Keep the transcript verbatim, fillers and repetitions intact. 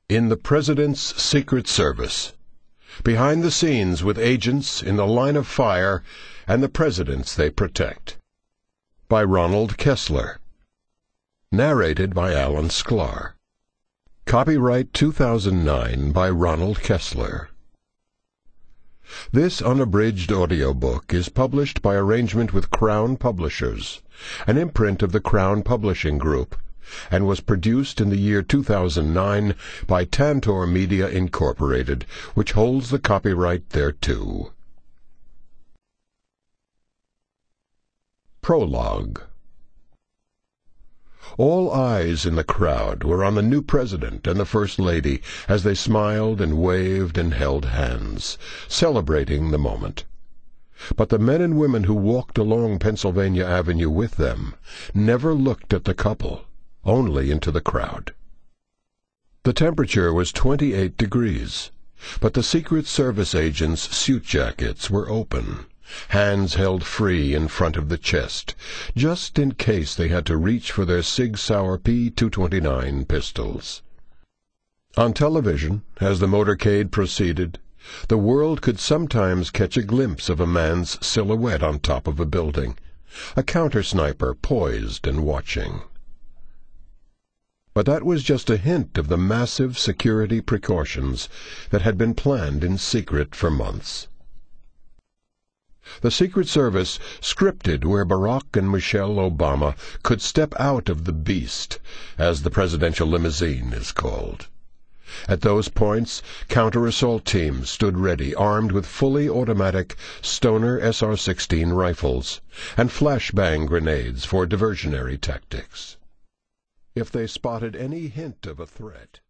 In the President's Secret Service. Behind the scenes with agents in the line of fire and the presidents they protect. By Ronald Kessler. Narrated by Alan Sklar. Copyright two thousand nine by Ronald Kessler. This unabridged audiobook is published by arrangement with Crown Publishers, an imprint of the Crown Publishing Group, and was produced in the year two thousand nine by Tantor Media Incorporated, which holds the copyright thereto. Prologue. All eyes in the crowd were on the new president and the First Lady as they smiled and waved and held hands, celebrating the moment. But the men and women who walked along Pennsylvania Avenue with them never looked at the couple, only into the crowd. The temperature was twenty-eight degrees, but the Secret Service agents' suit jackets were open, hands held free in front of the chest, just in case they had to reach for their Sig Sauer P two twenty-nine pistols. On television, as the motorcade proceeded, the world could sometimes catch a glimpse of a man's silhouette on top of a building, a counter-sniper poised and watching. But that was just a hint of the massive security precautions that had been planned in secret for months. The Secret Service scripted where Barack and Michelle Obama could step out of the beast, as the presidential limousine is called. At those points, counter-assault teams stood ready, armed with fully automatic Stoner S R sixteen rifles and flashbang grenades for diversionary tactics. If they spotted any hint of a threat,